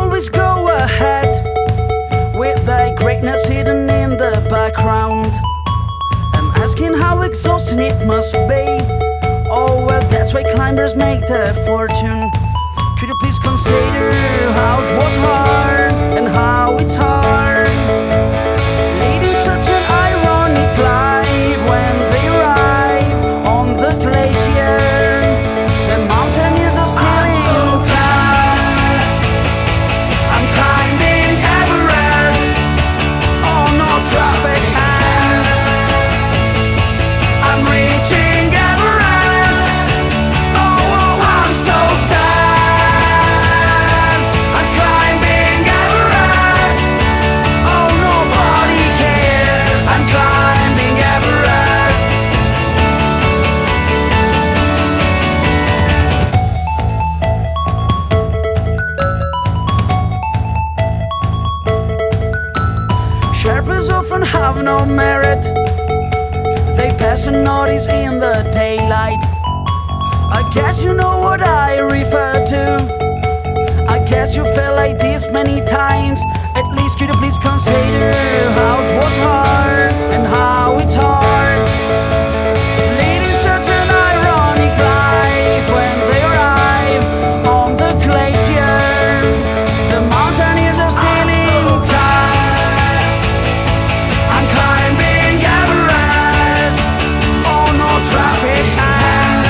always go ahead with the greatness hidden in the background. I'm asking how exhausting it must be. Oh well, that's why climbers make their fortune. Could you please consider how it was hard and how it's hard leading such an ironic life when they arrive on the glacier? The mountaineers are still in town. I'm climbing Everest on no traffic and I'm reaching Everest. Oh, I'm so sad. I'm climbing Everest. Oh, nobody cares. I'm climbing Everest. Sherpas often have no merit. They pass unnoticed in the daylight. I guess you know what I refer to. I guess you felt like this many times. At least could you please consider how it was hard and how it's hard leading such an ironic life when they arrive on the glacier. The mountaineers are still in town. I'm climbing Everest on no traffic and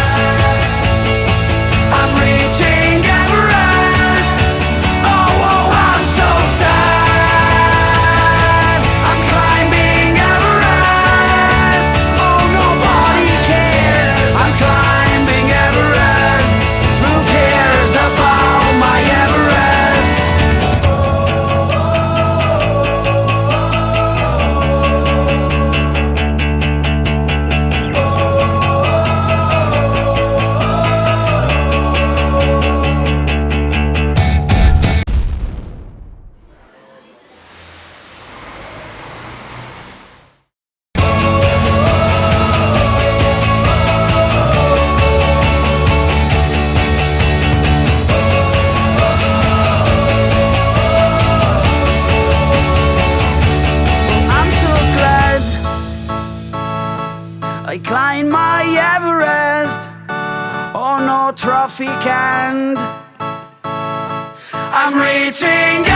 I'm reaching Everest. Oh, I'm so sad. I'm climbing Everest. Oh, nobody cares. I'm climbing Everest. Who cares about my Everest? I'm so glad I climbed my Everest on no traffic and I'm reaching